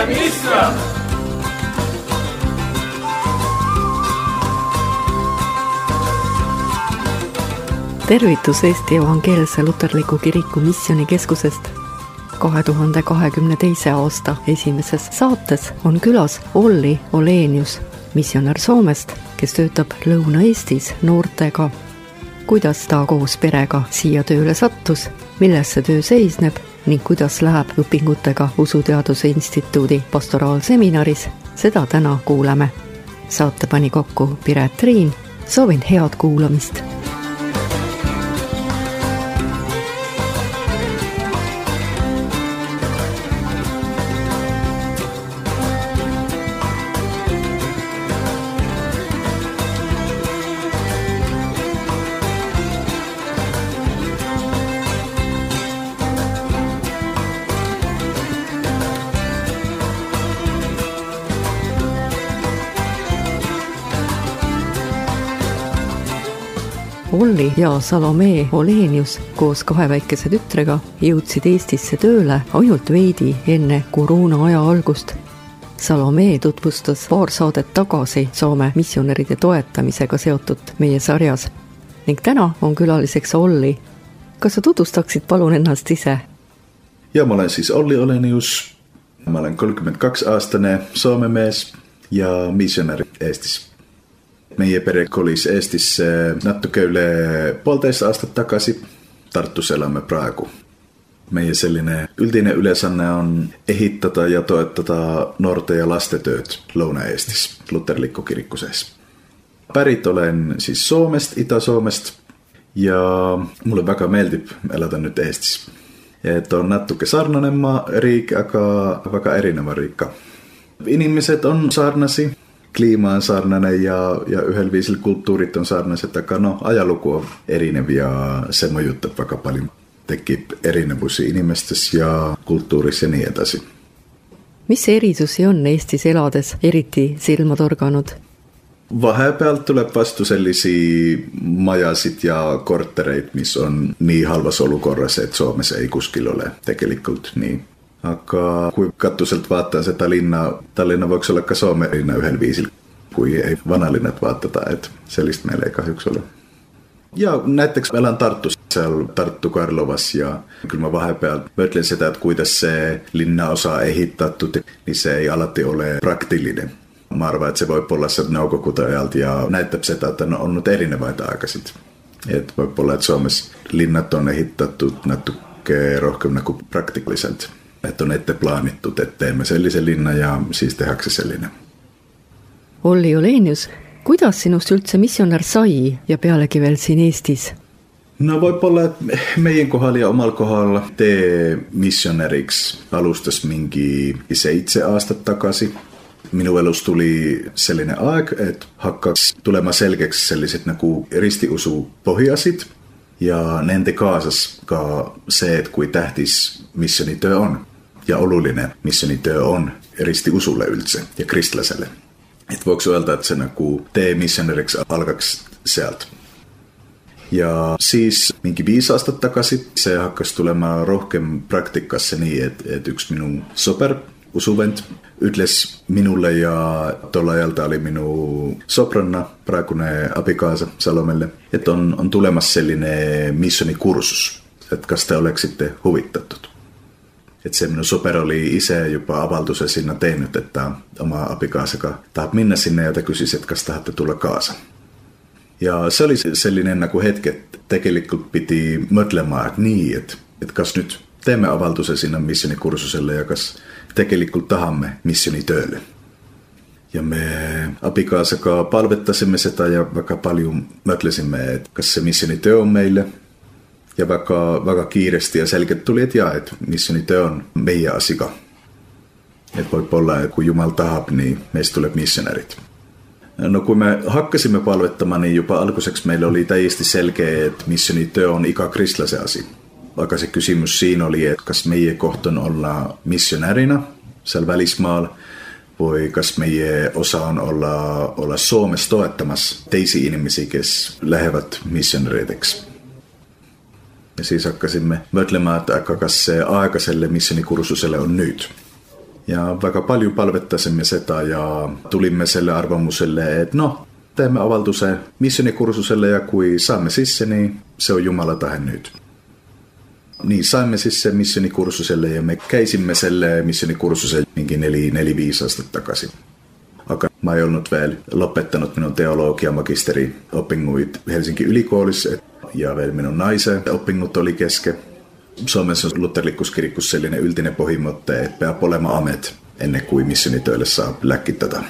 Mistra! Tervitus Eesti Evangeelse Luterliku Kiriku Missioonikeskusest. 2022. aasta esimeses saates on külas Olli Olenius, missionär Soomest, kes töötab Lõuna-Eestis noortega. Kuidas ta koos perega siia tööle sattus, milles see töö seisneb ning kuidas läheb õpingutega Usuteaduse Instituudi pastoraalseminaris, seda täna kuuleme. Saate pani kokku Piret Triin, soovin head kuulamist. Olli ja Salome Olenius koos 2 väikese tütrega jõudsid Eestisse tööle ainult veidi enne koroona aja algust. Salome tutvustas paar saadet tagasi Soome missionäride toetamisega seotud meie sarjas ning täna on külaliseks Olli. Kas sa tutvustaksid palun ennast ise? Ja ma olen siis Olli Olenius. Ma olen 32-aastane Soome mees ja missionäri Eestis. Meie pere kolis Eestisse natuke üle 1,5 aastat tagasi. Tartus elämme praegu. Meie selline üldine ülesanne on ehitada ja toetada noorte ja laste tööd Lõuna-Eestis, Luterliku kiriku sees. Pärit olen siis Soomest, Ida-Soomest ja mulle väga meeldib elada nüüd Eestis. Et on natuke sarnane riik, aga väga erineva riik. Inimesed on sarnasi. Kliima on sarnane ja ühel viisil kultuurid on sarnased, aga ajalugu on erinev ja see mõjutab väga palju. Tekib erinevusi inimestes ja kultuuris ja nii edasi. Mis erisusi on Eestis elades eriti silma torganud? Vahepealt tuleb vastu sellisi majasid ja kortereid, mis on nii halvas olukorras, et Soomes ei kuskil ole tegelikult nii. Aga kui katuselt vaataa seda Tallinna võiks olla ka Soome linna ühel viisil, kui ei vanalinnat vaatada, et sellist meile ei kahjuks ole. Ja näiteks elan Tartus, seal Tartu Karlovas ja küll ma vahepeal mõtlen seda, et kuidas see linnaosa ehitatud, niin see ei alati ole praktiline. Ma arvan, et see võib olla see Nõukogude ajalt ja näitab seda, et on olnud erinevaid aegasid. Et võib olla, et Soomes linnad on ehitatud natuke rohkem nagu praktikaliselt. Et on ette plaanitud, et teeme sellise linna ja siis tehakse selline. Olli Olenius, kuidas sinust üldse missionär sai ja pealegi veel siin Eestis? No võib-olla, et meie kohal ja omal kohal tee missionäriks alustas mingi 7 aastat tagasi. Minu elus tuli selline aeg, et hakkaks tulema selgeks sellised nagu ristiusu pohjasid ja nende kaasas ka see, et kui tähtis missionitöö on. Ja oluline missionitöö on ristiusule üldse ja kristlasele. Et voiks öelda, et see nagu tee missionäriks algaks sealt. Ja siis mingi 5 aastat tagasi see hakkas tulema rohkem praktikasse nii, et üks minu sõber, usuvend, ütles minule ja tol ajal ta oli minu sõbranna, praegune abikaasa Salomelle, et on tulemas selline missionikursus, et kas te oleksite huvitatud. Et see minu sõber oli ise juba avalduse sinna teinud, et ta oma abikaasaga tahab minna sinna ja ta küsis, et kas tahate tulla kaasa. Ja see oli selline nagu hetk, et tegelikult pidi mõtlema nii, et kas nüüd teeme avalduse sinna missionikursusele ja kas tegelikult tahame missionitööle. Ja me abikaasaga palvetasime seda ja väga palju mõtlesime, et kas see missionitöö on meile. Ja väga kiiresti ja selgelt tuli, et et missionitöö on meie asiga. Et võib olla, et kui Jumal tahab, nii meist tuleb missionärid. No kui me hakkasime palvetama, niin juba alguseks meil oli täiesti selge, et missionitöö on iga kristlase asi. Aga see küsimus siin oli, et kas meie koht on olla missionärina seal välismaal või kas meie osa on olla Soomes toetamas teisi inimesi, kes lähevad missionärideks. Ja siis hakkasimme mõtlema, et aga kas see aega selle missionikursusele on nüüd. Ja väga paljon palvettasimme sitä ja tulimme selle arvamuselle, että teemme avaltuksen missionikursuselle ja kui saamme sisse, niin se on Jumala tahe nyt. Niin saimme sisse missionikursuselle ja me käisimme selle missionikursuselle 4-5 astetta takaisin. Aga mä en ollut vielä lopettanut minun teologia-magisteri-oppinguit Helsingin ylikoolissa ja vielä minun naisen oppingut oli kesken. Suomessa on luterilikkuskirikkus sellainen yltinen pohjimotte, että pitää olema amet ennen kuin missionitöille saa läkkittää.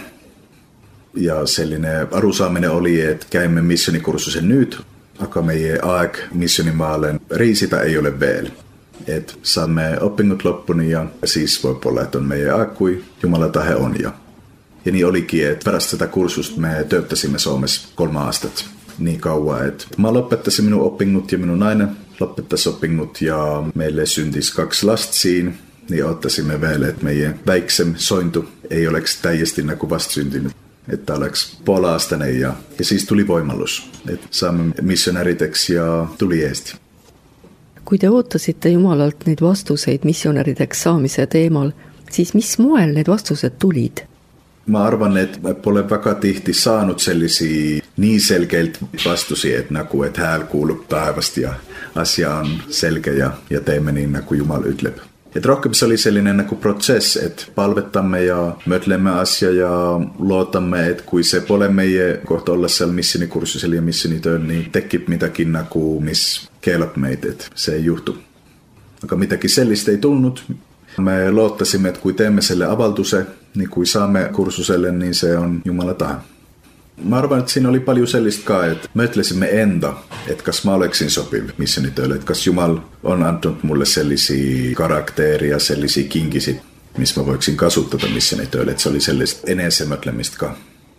Ja sellainen arusaaminen oli, että käymme missionikursusen nyt, aga meidän aeg missionimaalen riisitä ei ole vielä. Että saamme oppingut loppuni ja siis voi olla, että on meidän aeg, kui Jumala tahe on. Ja niin olikin, että pärast tätä kursusta me tööttäisimme Suomessa 3 aastat niin kauan, että mä lopettaisin minun oppingut ja minun nainen lopettaisi oppingut ja meille syntisi 2 lasta siinä. Niin ottaisimme vielä, että meidän väiksem sointu ei oleks täijästi kuin vastsyntynyt. Että oleks puolaastainen ja siis tuli voimallus, että saamme missionäriteksi ja tuli Eesti. Kui te ootasite Jumalalt neid vastuseid missionärideks saamise teemal, siis mis moel need vastused tulid? Mä arvan, että olen väga tihti saanut sellaisia niin selkeiltä vastusia, että hääl kuuluu taivasta ja asia on selkeä ja teemme niin kuin Jumala ytlep. Et rohkem se oli sellainen prosess, että palvettamme ja mötlemme asia ja luotamme, että kui se pole meidän kohta olla siellä missionikursusella ja missionitöön, niin teki mitäkin miss keelap meitä, että se ei juhtu. Aga mitäkin sellaista ei tullut. Me luottasimme, että kui teemme selle avaltuse, niin kui saamme kursuselle, niin se on Jumala tahe. Mä arvan, että siinä oli paljon sellaista, että mötlesimme enda, että kas mä oleksin sopiv missionitöille, että kas Jumal on antanut mulle sellaisia karakteria, sellaisia kinkisit, missä mä voiksin kasuttaa missionitöille, että se oli sellaista enemmän mötlemistä.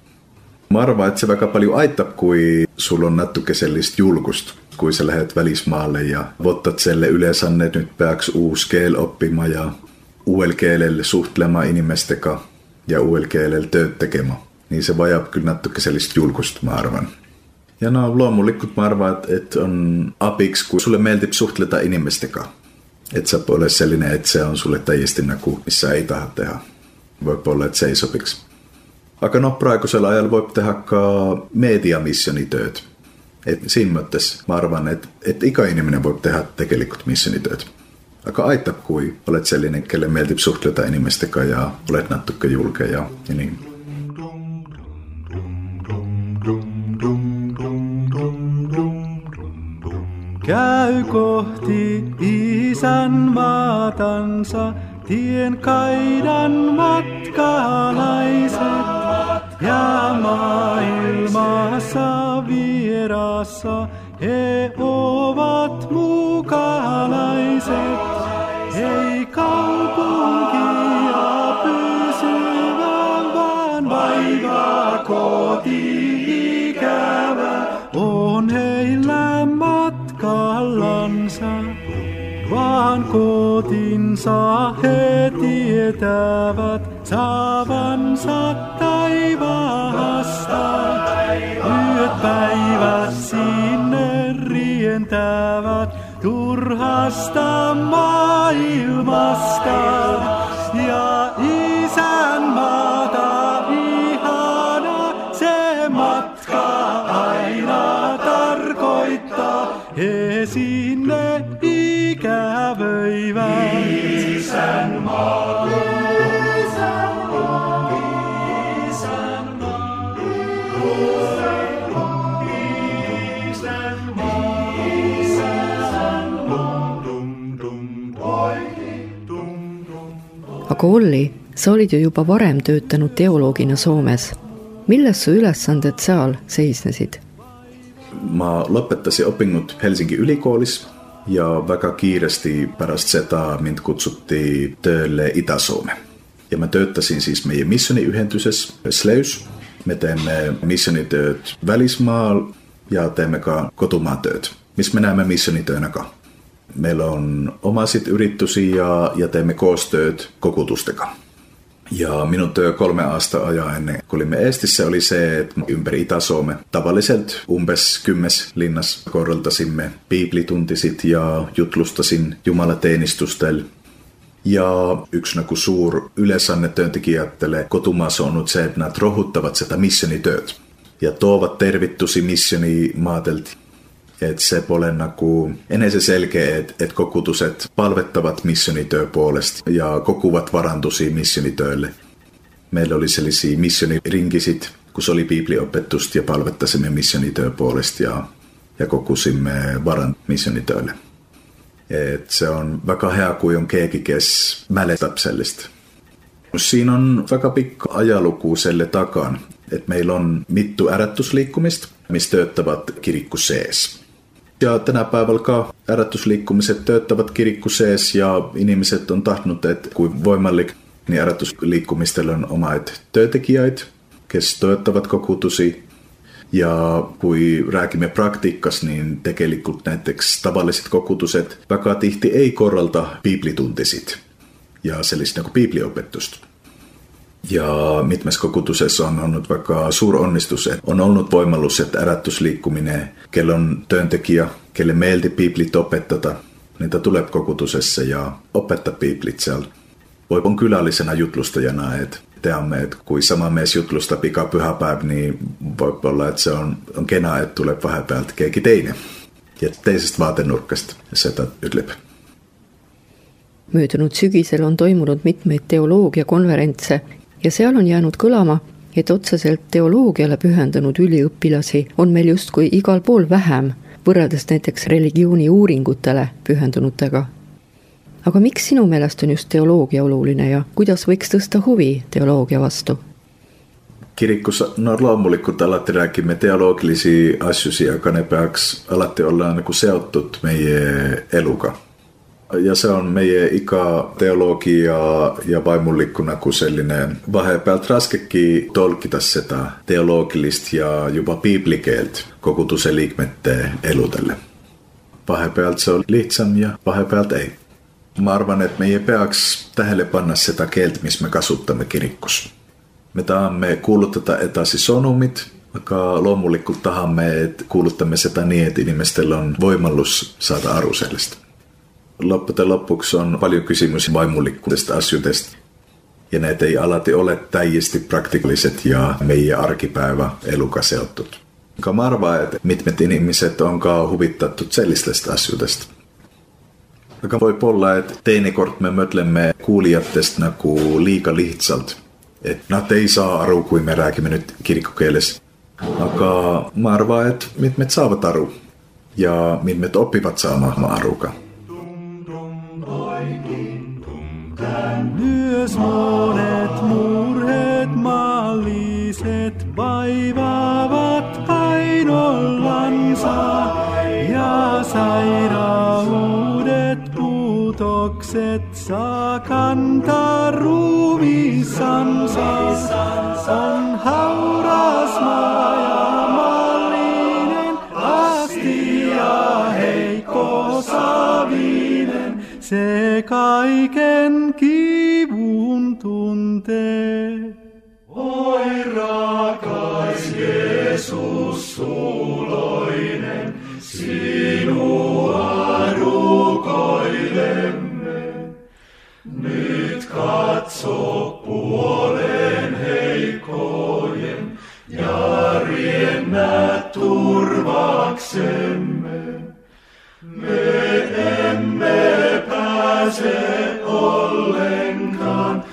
Mä arvan, että se väga paljon aittaa, kui sulla on nattuke sellaista julkusta, kui sä lähdet välismaalle ja vottat selle yleisanne, että nyt peaks uusi keel oppimaan ja uudella kielellä suhtelemaan inimesteka ja uudella kielellä tööt tekemään. Niin se vajaa kyllä nattuke sellaista julkusta, mä arvan. Ja luomullikkut mä arvan, että on apiksi, kun sulle meiltip suhtleta inimesteka. Että sä ole sellainen, että se on sulle täijästi missä ei taha tehdä. Voi olla, että se ei sopiksi. Aika praegusella ajalla voi tehdä mediamissionitööt. Et siinä myöttes mä arvan, että ikäiniminen voi tehdä tekelikut missionitööt. Aika aittaa, kui olet sellainen, kelle meiltip suhtleta inimesteka ja olet nattuke julkea ja niin. Käy kohti isänmaatansa, tien kaidan matkalaiset, ja maailmassa vierassa he ovat mukalaiset. Ei kaupunkia pysyvän, vaan vaivaa koti ikävä on heillä matkallansa, vaan kotinsa he tietävät saavansa taivaasta. Yöt päivät sinne rientävät turhasta maailmasta ja isänmaata ihana se matka aina tarkoittaa. He sinne ikävöivät. Isänmaa, isänmaa, isänmaa, Aga Olli, sa olid ju juba varem töötanud teoloogina Soomes. Milles su ülesanded seal seisnesid? Mä lopettasin opinnot Helsingin ylikoolis ja väga kiiresti pärast seda mind kutsuttiin töölle Itä-Suomeen. Ja mä tööttäsin siis meidän missioniyhdentysessä Sleus. Me teemme missionitööt välismaalla ja teemme kotumaan tööt, missä me näemme missionitöönäkaan. Meillä on omasit yrityksiä ja teemme koostööt kokutusteka. Ja minun työ 3 aastaa ajan ennen kun olimme Eestissä oli se, että ympäri Itä-Suomea tavalliselt umpes 10 linnassa korraltasimme biiblituntisit ja jutlustasin Jumala teenistustel. Ja yksi suur yleisanne työntekijättele kotumaassa on se, että nämä rohuttavat sitä missionityöt. Ja tuovat tervittusi missionimaatelti. Että se ole ennen se selkeä, että kokutuset palvettavat missionityö puolesta ja kokuvat varantusi missionitöille. Meillä oli sellaisia missionirinkisit, kun se oli bibliopetusta ja palvettaisimme missionityö puolesta ja kokusimme varan missionitöille. Et se on väga hea, kui on keegi, kes mäletab sellest. Siinä on väga pikka ajaluku selle takan, että meillä on mittu ärätysliikkumista, missä tööttävät kirikku sees. Ja tänä päivällä ärätysliikkumiset tööttävät kirikku sees ja ihmiset on tahnut, että kuin voimallik, niin ärätysliikkumistella on omat työntekijät, kes tööttävät kokutusi. Ja kun rääkimme praktiikkas, niin tekelikut näiteks tavalliset kokutuset väga tihti ei korralta biblituntisit ja sellist nagu bibliopetusta. Ja mitmes kokutusessa on ollut vaikka suur onnistus, että on ollut voimallus, että ärätysliikkuminen, kelle on työntekijä, kelle meilti biblit opettaa, niitä tulee kokutusessa ja opettaa biblit siellä. Voi on kylällisenä jutlustajana, että teamme, että kun sama mies jutlusta pika pyhäpäivä, niin voi olla, että se on kenaa, että tulee vähän päältä keiki teine. Ja teisesta vaatenurkasta sitä ytlepä. Möödunud sügisel on toimunud mitmeid teoloogiakonverentse ja seal on jäänud kõlama, et otseselt teoloogiale pühendunud üliõpilasi on meil justkui igal pool vähem, võrreldes näiteks religiooni uuringutele pühendunutega. Aga miks sinu meelest on just teoloogia oluline ja kuidas võiks tõsta huvi teoloogia vastu? Kirikkus loomulikult alati rääkimme teoloogilisi asjusi, aga ne peaks alati olla seotud meie eluga. Ja se on meie iga teologia ja vaimullikku sellinen vahepealt raskekki tolkita sitä teologilista ja jopa biblikeelt kokutuse liikmette eludelle. Vahepealt se on lihtsam ja vahepealt ei. Mä arvan, että me ei peaks tähelle panna sitä kieltä, missä me kasuttamme kirikkus. Me tahamme kuuluttaa etasi sonumit, vaikka luomullikku tahamme, että kuuluttamme sitä niin, että ihmisellä on voimallus saada arusellista. Loppujen lopuksi on paljon kysymys vaimullikkuudesta asioista. Ja näitä ei alati ole täijästi praktikalliset ja meidän arkipäivä elukaseottut. Mä arvaan, että mitmet ihmiset onkaan huvittattu sellaisesta asioista. Aga voi olla, että teinekord me mõtlemme kuulijatest liiga lihtsalt. Että nad ei saa aru, kui me räägime nyt kirikkokeeles. Aga mä arvaan, että mitmet saavat aru. Ja mitmet oppivat saamaan aruka. Myös monet murheet maalliset vaivaavat painollansa ja sairaudet puutokset saa kantaa ruumiissansa. On hauras maa ja maallinen asti ja heikko savinen. Se kaiken kivun tuntee. Oi rakas Jeesus suloinen, sinua rukoilemme. Nyt katso puoleen heikkojen ja riennä turvaksemme. Me emme pääse ollenkaan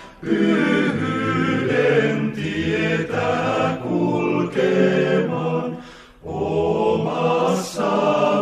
yhden tietä kulkemaan omassa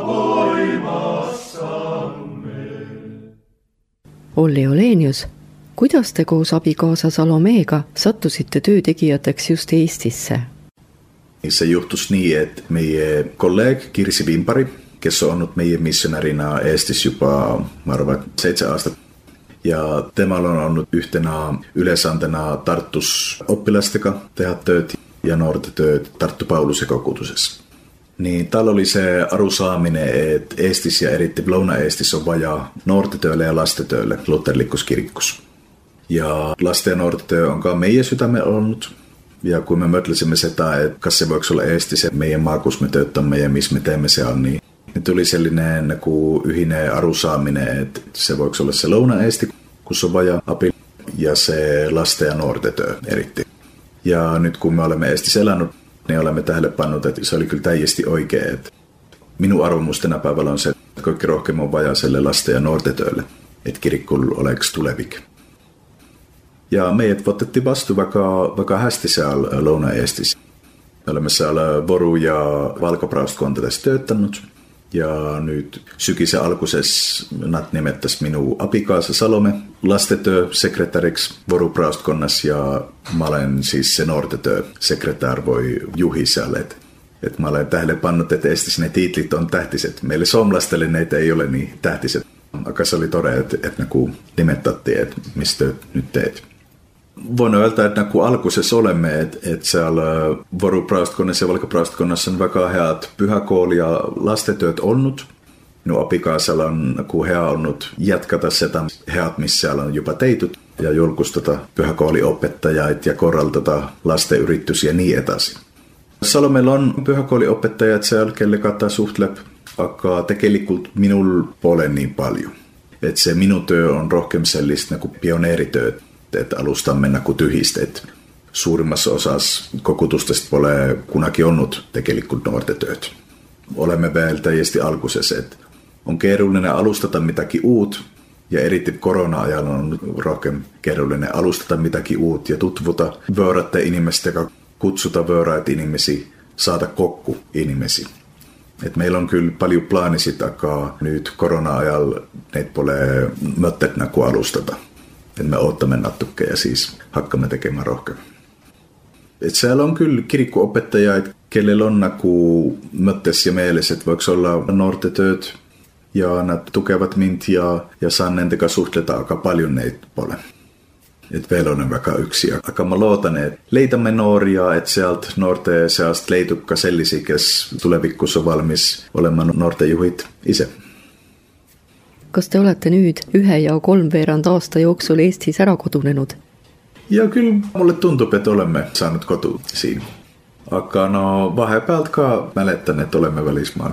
voimassamme. Olli Olenius, kuidas te koos abikaasa Salomeega sattusite töötegijateks just Eestisse? Se juhtus niin, että meie kollega Kirsi Vimpari, kes on ollut meidän missionärina Eestis jopa 7 aastat. Ja temalla on ollut yhtenä yleisantena Tartus oppilasteka tehdä tööt ja nuorten tööt Tarttu Paulusen kokutusessa. Niin täällä oli se arusaaminen, että Eestis ja erittäin Louna-Eestis on vajaa nuortetöille ja lastetöille luterilikkuskirikkus. Ja lasten ja nuortetyö onkaan meidän sydämme ollut. Ja kun me mötlisimme sitä, että kas se voiko olla Eestis meidän maakus me tööttämme ja missä me teemme se on, niin tuli sellainen yhinen arusaaminen, että se voiko olla se Louna-Eesti, kun se on vaja-api ja se lasten ja nuorten työ eritti. Ja nyt kun me olemme Eestissä elänyt, niin olemme tähelle pannut, että se oli kyllä täyesti oikein. Että minun arvomus tänä päivällä on se, että kaikki rohkeammin on vajaiselle lasten ja nuorten työlle, että kirikkoulu oleks tulevik. Ja meidät otettiin vastuun vaikka hästi siellä Louna-Eestissä. Me olemme siellä Voru- ja Valkopraustkonteessa tööttänyt. Ja nyt sykisen alkuisessa nimettäisi minun apikaasa Salome lastetyösekretäriksi Voru-Praustkonnas ja mä olen siis se nuortetyösekretär voi Juhi siellä. Et mä olen tähelle pannut, että Eestissä ne tiitlit on tähtiset. Meille suomalaistelineitä ei ole niin tähtiset. Aika se oli todella, että ne kun nimettattiin, että mistä nyt teet. Voin öelda, että kun alkuisessa olemme, että siellä Voru-Praustkonnassa ja Valko-Praustkonnassa on vaikka heat pyhäkooli- ja lastetyöt onnut. Minun apikaasalla on, kun he on onnut jatkata sitä heat, missä siellä on jopa teityt ja julkustata pyhäkooliopettajat ja korraltata lasteyritys ja niin etäsi. Salomella on pyhäkooliopettajat siellä, kelle kattaa suhtlep, akka tekelikult minul puolen niin paljon. Että se minun työ on rohkeamsellista kuin pioneerityöt. Että alusta mennä kuin tyhisteet. Suurimmassa osassa kokutustesta ole kunakin onnut tekelikut nuorten työt. Olemme vielä täyesti alkuisessa, että on keerullinen alustata mitäkin uut ja erityisesti korona-ajalla on rohkeam keerullinen alustata mitäkin uut ja tutvuta vöörätte inimistä, joka kutsuta vööräät inimisiä, saada kokku inimisiä. Et meillä on kyllä paljon plaanisia takaa nyt korona-ajalla, neitä tulee möttetnä kuin alustata. Että me oottamme nattukkeja siis hakkamme tekemään rohkeammin. Et siellä on kyllä kirikko-opettajia, kelle on naku möttes ja mielessä, että voiko olla nuortetööt ja nämä tukevat mint ja saan nenteka suhtleta aika paljon neitä pole. Että vielä on vaikka yksi. Aika mä luotan, että leitämme nuoria, että sieltä nuorten seasta leitukka sellisi, kes tulevikkus on valmis olemaan nuorten juhit itse. Kas te olete nüüd 1 ja 3 aasta jooksul Eestis ära kodunenud? Ja kyllä mulle tuntuu, että olemme saanut kotu siinä. Aga no vahepealt ka mäletän, että olemme välismaan.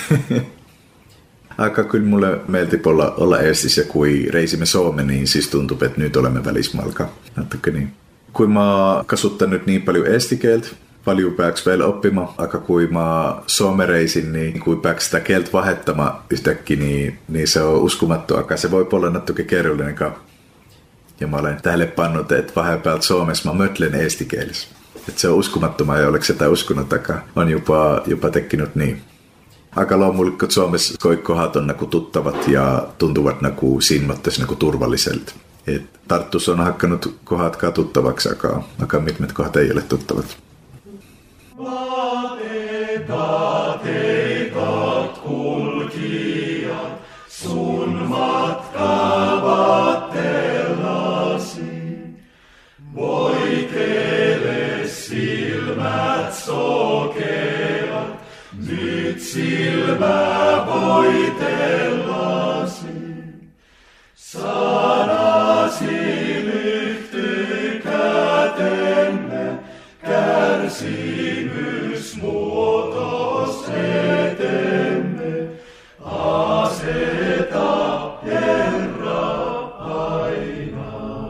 Aika kyllä mulle meilti olla Eestissä, kun reisimme Suomeen, niin siis tuntuu, että nyt olemme välismaalka. Niin. Kun mä kasuttan nyt niin paljon eestikieltä, paljon pääks vielä oppimaan. Aika kun mä Suomeen reisin, niin kun pääks sitä kieltä vahettamaan yhtäkkiä, niin se on uskomattu. Aika se voi olla nattukin kerrollinen. Ja mä olen tälle pannut, että vahepäältä Suomessa mä mötlen eestikielessä. Että se on uskomattomaa ja oliko sitä uskonut, on jopa tekkinyt niin. Aika lomullikko Suomessa koikkohat on tuttavat ja tuntuvat siinmattais turvalliselta. Tarttus on hakkanut kohatkaan tuttavaksi, aika mitmet kohat ei ole tuttavat. Vaatetat kulkijat, sun matka vaatellasi. Voitele silmät sokeat, nyt silmä voitellasi. Sanasi lyhty kätemme, kärsimys muutos etemme. Aseta Herra aina.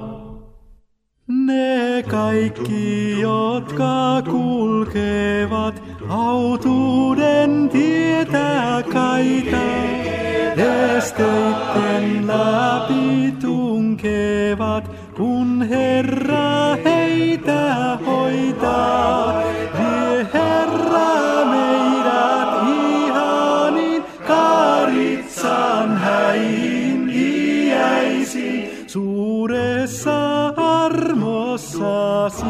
Ne kaikki, jotka kulkevat autuuden tietä kaita, esteitten läpi tunkevat, kun Herra heitä hoitaa. Vie Herra meidät ihaniin Karitsan häihin iäisiin, suuressa armossasi.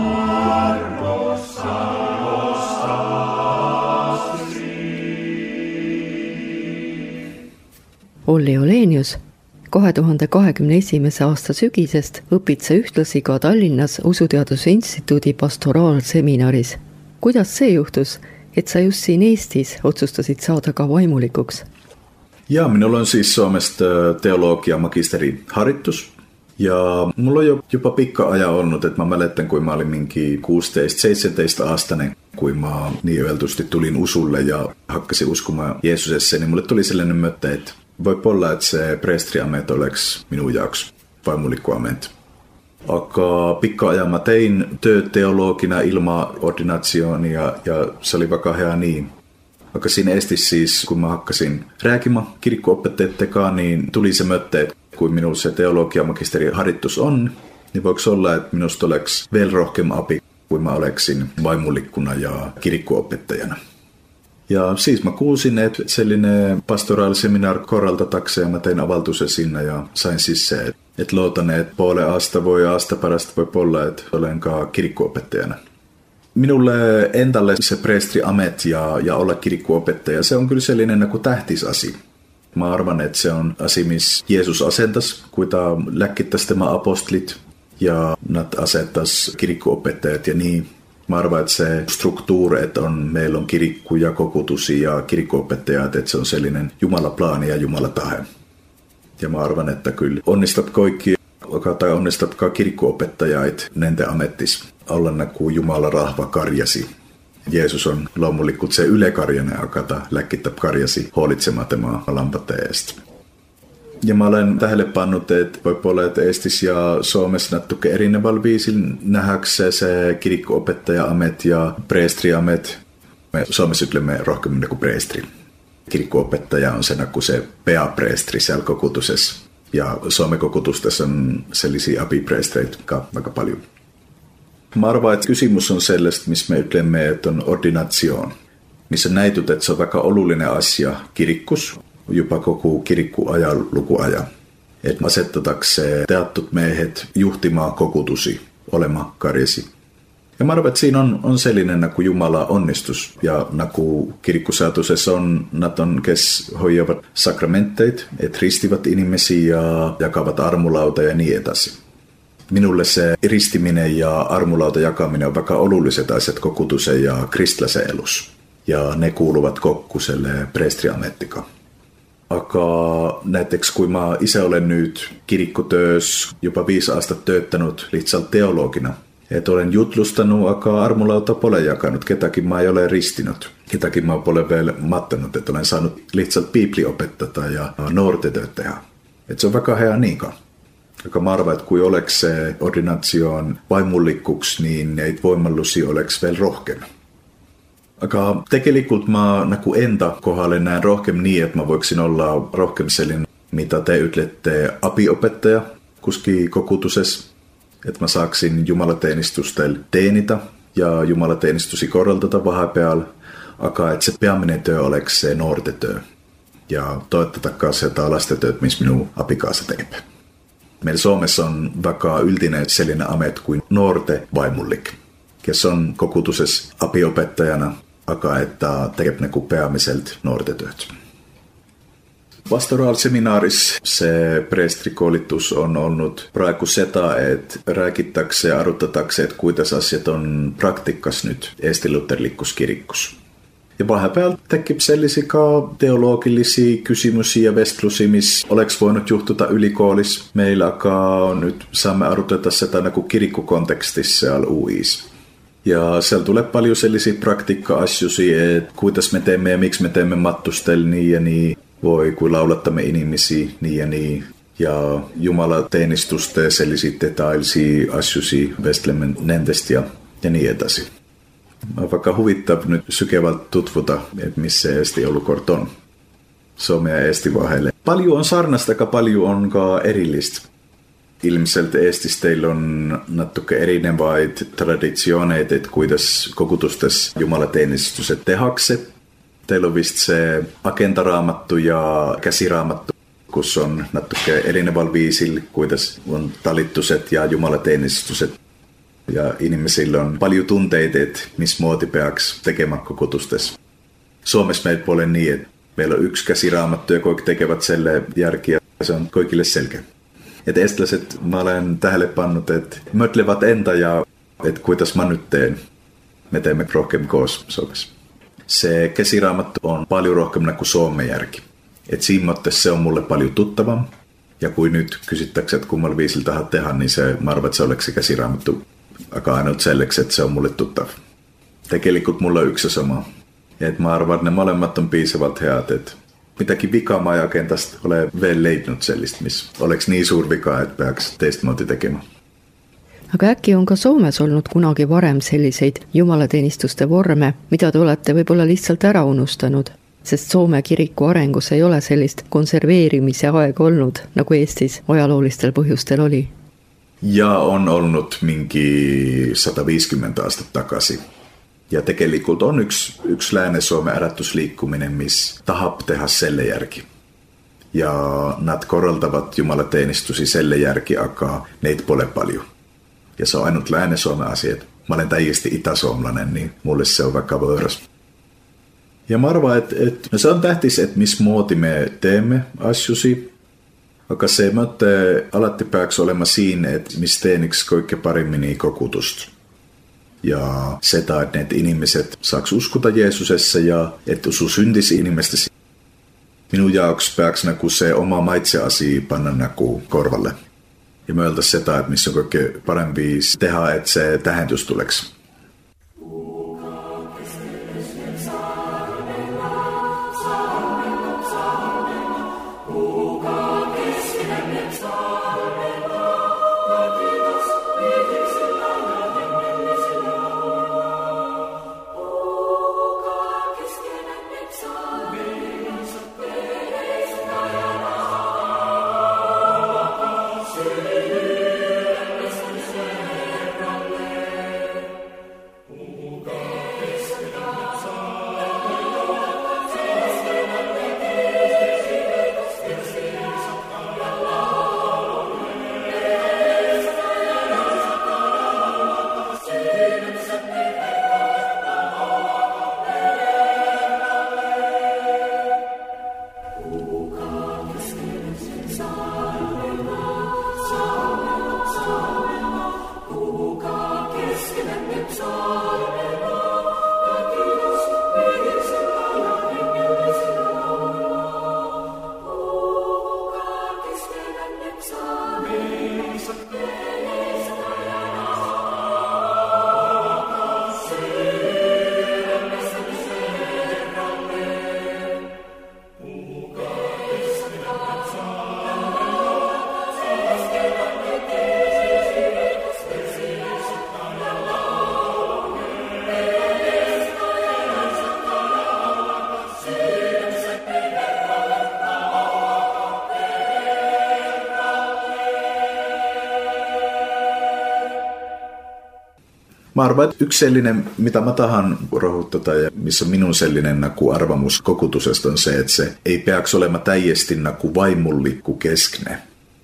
Olli Olenius, 2021. aasta sügisest õpid sa ühtlasi ka Tallinnas Usuteaduse Instituudi pastoraalseminaris. Kuidas see juhtus, et sa just siin Eestis otsustasid saada ka vaimulikuks? Ja minulla on siis Suomesta teologia magisteri-harjoitus. Ja mulla on jopa pikka ajan ollut, että mä mäletän, kun mä olin minkin 16-17 aastainen, kun mä niin yöltusti tulin usulle ja hakkasin uskomaan Jeesusessa, niin mulle tuli sellainen möttä, että voi olla, että se preestriamet oleks minun jaoks. vaimullikkuament. Aga pikka ajan mä tein työteologina ilman ordinationia ja se oli vaikka hea niin. Vaikka siinä estis siis, kun mä hakkasin rääkima kirkkuopettajattekaan, niin tuli se mötte, että kun minulla se teologia-magisteri harittus on, niin voiko olla, että minusta oleks vielä rohkeampi api, kuin mä oleksin vaimullikkuna ja kirkkuopettajana. Ja siis mä kuulsin, että sellainen pastoraaliseminar korraltatakseen ja mä tein avaltusen sinne ja sain siis se, että luotaneet puole asta voi asta parasta voi olla, että olenkaan kirkkuopettajana. Minulle endalle se preestri amet ja olla kirkkuopettaja, se on kyllä sellainen kuin tähtisasi. Mä arvan, että se on asi, missä Jeesus asentas, kuita läkkittäisi tämä apostolit ja nat asettas kirkkuopettajat ja niin. Mä arvan, että se struktuuri, että meillä on kirkku ja kokutusi ja kirkkuopettajat, että se on sellainen Jumala plaani ja Jumala tahe. Ja mä arvan, että kyllä onnistat kaikki, tai onnistatkaa kirkkuopettajait, nente amettis olla näkuu Jumala rahva karjasi. Jeesus on lomullikkut se ylekarjainen akata läkkittä karjasi huolitsematema lampateesta. Ja mä olen tähelle pannut, että voi olla, että Estis ja Suomessa näyttuke erinevalla viisillä nähäkseen se kirkkuopettaja-amet ja preestri-amet. Me Suomessa ytlemme rohkeammin kuin preestri. Kirkkuopettaja on sen kuin se peapreestri siellä kokutusessa. Ja Suomen kokutustessa on sellaisia apipreestreitä aika paljon. Mä arvaan, että kysymys on sellaista, missä me ytlemme, että on ordinatioon. Missä näytut, että se on vaikka olullinen asia kirkkus. Jopa koko kirkkuajan lukuajan. Että asettatakseen teattut miehet juhtimaan kokutusi olema karjesi. Ja mä arvan, että siinä on sellainen, kun Jumala onnistus. Ja kun kirkkusäätösessä on naton kes hoijavat sakramentteet, että ristivät inimisiä ja jakavat armulauta ja niin etäsi. Minulle se ristiminen ja armulauta jakaminen on vaikka olulliset asiat kokutusen ja kristläsen elus. Ja ne kuuluvat kokkuselle preestriamettikaan. Aga näiteks kun mä isä olen nyt kirikkotöös jopa 5 aastat tööttänyt lihtsalt teologina. Et olen jutlustanut, aga armulauta pole jakanut, ketäkin mä ei ole ristinyt. Ketäkin mä pole vielä mattanut, että olen saanut lihtsalt piipliopettaa ja nuortetööt tehdä. Et se on vaikka hea niinkaan. Joka mä arvan, että kun oleks se ordinatioon vaimullikkuks, niin ei voimallusi oleks vielä rohkeammin. Aga tekelikult mä näku enda kohdalle näen rohkem niin, että mä voiksin olla rohkem sellin, mitä te ytlette apiopettaja kuski kokutuses, että mä saaksin jumalateenistustel teenitä ja jumalateenistusi korraldata vahapeal, aga että se peaminen työ oleks se nuortetyö ja toivottatakaan se lastetyöt, missä minun apikaasa tekee. Meillä Suomessa on vaikka yltinen sellainen amet kuin nuorte vaimullik, kes on kokutuses apiopettajana, aga että tekee ne peamiselta nuortetyöt. Pastoraaliseminaaris se preestrikoulutus on ollut praegu seda, että räägitakse ja aruttatakse, että kuitas asiat on praktikas nyt Eesti-luterlikkuskirikkus. Ja vahepeal tekib sellisia teologillisia kysymyksiä ja vestlusia, missä oleks voinut juhtuta ylikoolis. Meillä nyt saamme aruteta sitä niin kuin kirikkokontekstissa siellä UIS. Ja siellä tulee paljon sellaisia praktiikka-asioita, että kuitas me teemme ja miksi me teemme mattustel niin ja niin. Voi kun laulattamme inimisiä niin ja niin. Ja jumalateennistusta ja sellaisia detailisia asioita vestlemme nentest ja niin etäsi. Mä vaikka huvittaa nyt sykevältä tutvuta, että missä Eesti olukort on. Suomi ja Eesti vahelle. Paljon on sarnasta, aika paljon on erillistä. Ilmiseltä Eestissä teillä on nattuke erinevät traditioneet, että kuitas kokutustes jumalateennistuset tehakse. Teillä on vist se agentaraamattu ja käsiraamattu, kun on nattuke erineval viisillä, kuitas on talittuset ja jumalateennistuset. Ja ihmisillä on paljon tunteita, että missä muoti peaks tekemään kokutustes. Suomessa meillä puolen niin, että meillä on 1 käsiraamattu ja kaikki tekevät selle järkiä ja se on kaikille selkeä. Että estiläiset mä olen tähelle pannut, että mötlevat enta ja että kuitas mä nyt teen. Me teemme rohkeammin koos Suomessa. Se käsiraamattu on paljon rohkeammin kuin Suomen järki. Että siinä se on mulle paljon tuttavaa. Ja kun nyt kysyttäksä, että kummalla viisillä tahat tehdä, niin se mä arvan, että se oleks se käsiraamattu. Aika ainoa selleksi, että se on mulle tuttava. Tekelikut mulla on yksi sama. Ja että mä arvan, että ne molemmat on piisavat heat, että mitäkin vikaa mä oikein tästä ole vielä leidnyt sellaista, missä oleks niin suur vika, että peaks teistmoodi tekemään. Aga äkki on ka Soomes olnud kunagi varem selliseid jumalateenistuste vorme, mida te olete võib-olla lihtsalt ära unustanud, sest Soome kiriku arengus ei ole sellist konserveerimise aega olnud, nagu Eestis ajaloolistel põhjustel oli. Ja on ollut mingi 150 aastat takaisin. Ja tegelikult on yksi Lääne-Suomen ärätysliikkuminen, missä tahab tehdä selle järgi. Ja nad korraltavat jumalateenistusi selle järgi, aga neid pole paljon. Ja se on ainut Lääne-Suomen asia. Mä olen täiesti itäsuomalainen, niin mulle se on vaikka võõras. Ja mä arvaan, että se on tähtis, että missä muoti me teemme asjusi. Aga se mõte alati peaks olema siinä, että missä teeniks kaikkein paremmin kokutusta. Ja seda, että need inimeset saaks uskuda Jeesusessa ja että usu syndis inimestä. Minun jaoks peaks nagu se oma maitseasi panna nagu korvalle. Ja mõelda seda, että missä on kaikkein parem viis teha, että se tähendys tuleks. Mä arvaan, että yksi sellainen, mitä mä tahan rohuttaa ja missä on minun sellainen naku arvamus kokutusesta on se, että se ei peaks olema täiesti naku vaimullikku keskne.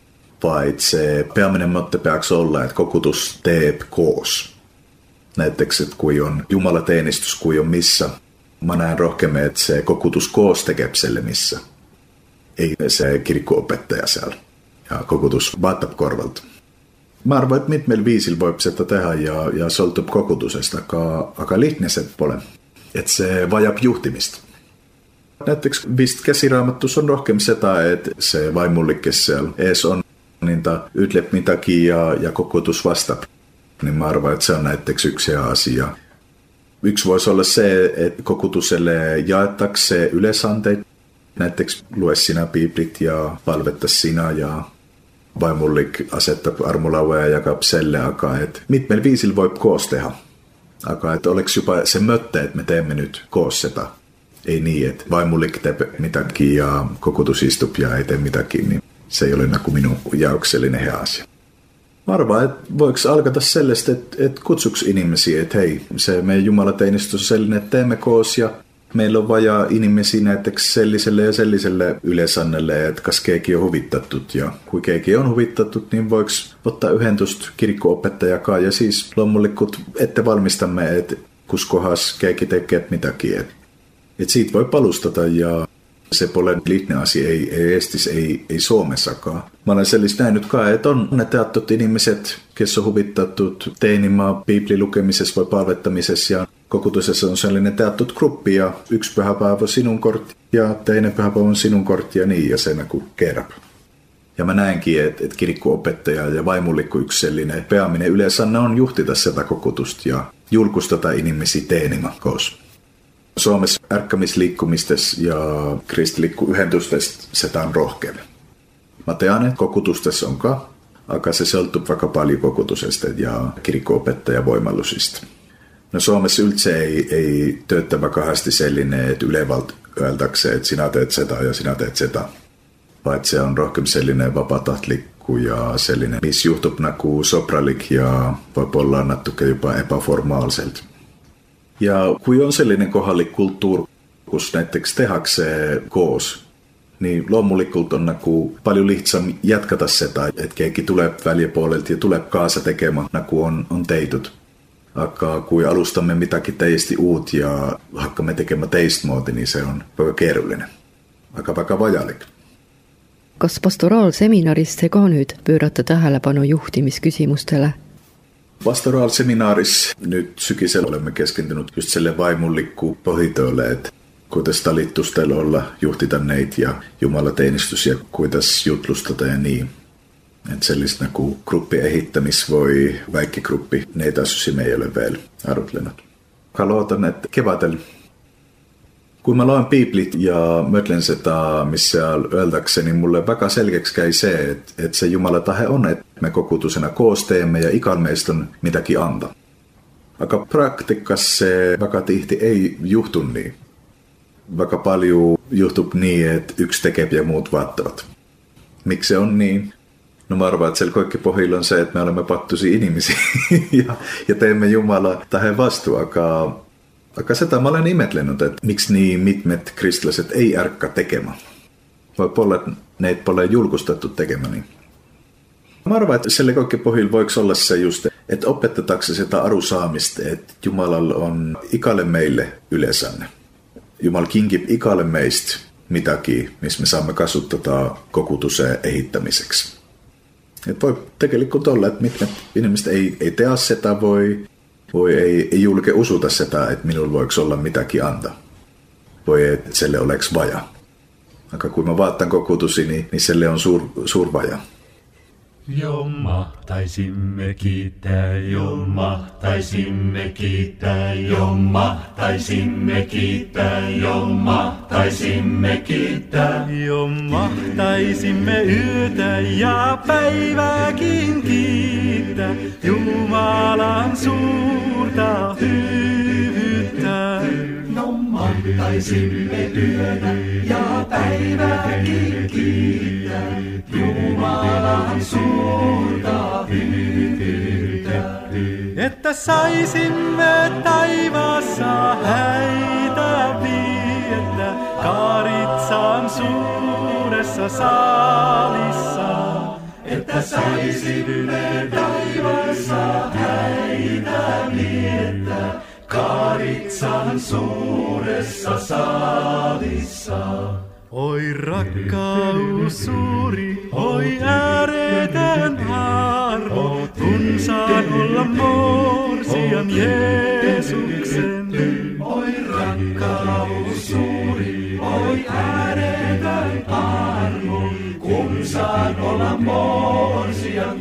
Vai se peaminen motte peaks olla, että kokutus teeb koos. Näettekö, että kui on jumalateenistus, kui on missä, mä näen rohkeammin, että se kokutus koos tekeb selle missä. Ei se kirkkuopettaja siellä. Ja kokutus vaatab korvalta. Mä arvoin, että mitmel viisil voi sitä tehdä ja soltub kokutusesta, aga lihtne se pole. Että se vajab juhtimista. Näettekö, vist käsiraamattus on rohkeam sitä, että se vaimullikkes siellä ees on, niin ta ytlep mitäkin ja kokutus vastab. Niin mä arvoin, että se on näettekö yksi asia. Yksi voisi olla se, että kokutuselle jaettaks se ylesanteet. Näettekö, lue sinä piiplit ja palvettas sinä ja vaimullik asettaa armolauea ja jakab selle, aga et mitmel viisil voi koos tehdä. Aga et oleks jopa se mötte, että me teemme nyt koos sitä. Ei niin, että vaimullik teeb mitäkin ja kokutus istub ja ei tee mitäkin, niin se ei ole nagu minun jaoksellinen hea asia. Mä arvaan, että voiko alkata sellaista, että kutsuks inimesiä, että hei, se meidän jumalateenistus on sellainen, että teemme koos ja meillä on vajaa inimesiä näeteksi selliselle ja selliselle ylesannelle, että kas keegi on huvittattut. Ja kun keegi on huvittattut, niin voiko ottaa yhentusta kirkko-opettajakaan. Ja siis lommullikut ette valmistamme, että kus kohas keegi tekee mitäkin. Et siitä voi palustata ja se pole liitne asia, ei Eestis, ei Suomessakaan. Mä olen sellaista nähnytkaan, että on ne teattut ihmiset, kes on huvittattut teenimaa, biblilukemisessa vai palvettamisessa ja kokutusessa on sellainen teattut gruppi ja yksi pyhäpäivä on sinun kortti ja teinen pyhäpäivä on sinun kortti ja niin ja se nagu kerran. Ja mä näenkin, että kirkko-opettaja ja vaimullikku yksi sellainen peaminen yleisanna on juhtita sitä kokutusta ja julkustata ihmisiä teenima koos. Suomessa ärkkämisliikkumistes ja kristillikku-yhendustest sitä on rohkeampi. Mä tean, että kokutustessa onkaan, aga se sõltub väga paljon kokutusesta ja kirikko-opettaja voimallusista. No Suomessa yltse ei töötä väga hästi sellainen, että ylevalt öeldakse, että sinä teet sitä ja sinä teet sitä. Vaan se on rohkeampi sellainen vapatahtlikku ja sellainen, missä juhtub nagu sopralik ja voi olla annattukin jopa epäformaalselta. Ja kui on sellainen kohallik kulttuur, kus näiteks tehakse koos, niin loomulikult on nagu paljon lihtsam jatkata sitä, että keegi tuleb väljapuolelta ja tuleb kaasa tekemään, nagu on teitut. Aga kui alustamme midagi täiesti uut ja hakkamme tekemään teistmoodi, niin se on väga keeruline, aga väga vajalik. Kas pastoraalseminaris te ka nüüd pöörate tähelepanu juhtimisküsimustele? Pastoraalseminaaris nyt sykisellä olemme keskentynyt just selle vaimullikku pohjitöölle, että kuidas talitustella olla juhtita neitä ja jumalateenistus ja kuidas jutlustata ja niin. Että sellaista nagu gruppi ehittämis voi väikkigruppi, neitä asioita me ei ole vielä arvotlenut. Kalotan, että kevadel, kun mä loen Biblit ja mötlen sitä, missä öeldakse, niin mulle väga selkeäksi käy se, että se Jumala tahe on, että me kokutusena koos teemme ja ikal meistä on mitäkin anta. Aga praktikas se väga tihti ei juhtu niin. Väga paljon juhtub niin, että yksi tekee ja muut vaattavat. Miksi se on niin? No mä arvaan, että siellä kaikki pohjilla on se, että me olemme pattuisia ihmisiä ja teemme Jumala tahe vastu. Aga sitä mä olen imetlenut, että miksi niin mitmet kristiläiset ei ärkkä tekemään. Voi olla, että neitä ole julkustettu tekemään niin. Mä arvaan, että siellä kaikki pohjilla voiko olla se just, että opetetaanko sitä arusaamista, että Jumalalla on ikalle meille yleisänne. Jumal kinkip ikalle meistä mitäkin, missä me saamme kasuttaa kokutuseen ehittämiseksi. Et voi tekelikku tolla, että mitmet ihmiset ei tee sitä, voi ei julke usuta sitä, että minulla voiko olla mitäkin antaa. Voi, että selle oleks vaja. Aga kun mä vaattan kokutusi, niin selle on suur vaja. Jo mahtaisimme kiittää, jo mahtaisimme kiittää, jo mahtaisimme kiittää, jo mahtaisimme kiittää. Jo mahtaisimme yötä ja päivääkin kiittää, Jumalan suurta hyvyyttä. Jo mahtaisimme yötä ja päivääkin kiittää, Jumalan suurta hyvyyttä. Että saisimme taivaassa häitä viettää, Karitsan suuressa saalissa. Että saisimme taivaassa häitä viettää, Karitsan suuressa saalissa. Oi rakkaus suuri, oi ääretön armo, kun saan olla morsian Jeesuksen. Oi rakkaus suuri, oi ääretön armo, kun saan olla morsian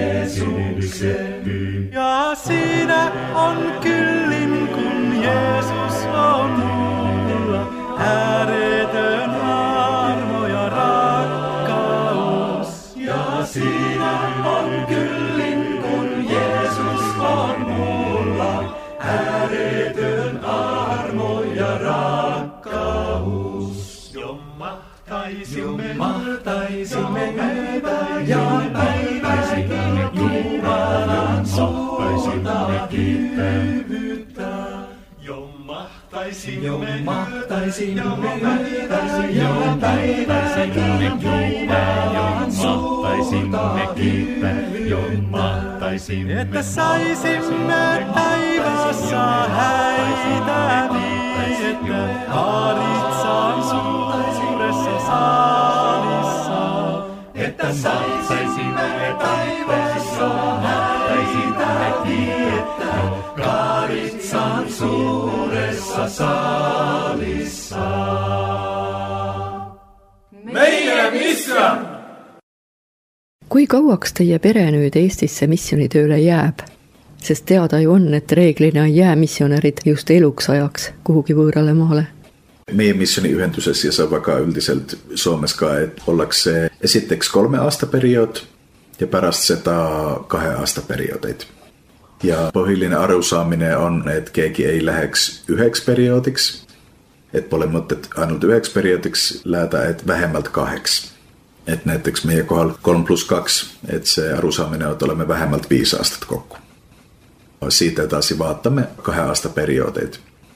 Jeesuksen. Ja siinä on kyllin, kun Jeesus on mulla, ääretön armo ja rakkaus. Ja siinä on kyllin, kun Jeesus on mulla, ääretön armo ja rakkaus. Jo mahtaisimme yötä ja päivääkin Jumalan suurta hyvyyttä. Jo mahtaisimme yötä ja päivääkin Jumalan suurta hyvyyttä. että saisimme taivaassa häitä viettää, Karitsan suuressa saalissa. Että saisimme taivaassa häitä viettää, Karitsan suuressa saalissa. Meie mission! Kui kauaks teie pere nüüd Eestisse missionitööle jääb? Sest teada ju on, et reeglina ei jää missionärid just eluks ajaks kuhugi võõrale maale. Meie missioniühenduses ja see väga üldiselt Soomes ka, et ollakse esiteks 3 aasta periood ja pärast seda 2 aasta periodeid. Ja põhiline arusaamine on, et keegi ei läheks 1 perioodiks, et pole mõtet ainult 1 perioodiks läheda, et vähemalt 2. Et näiteks meie kohal 3+2, et see arusaamine, et oleme vähemalt 5 aastat kokku. Siitä edasi vaatamme 2 aasta periodeid.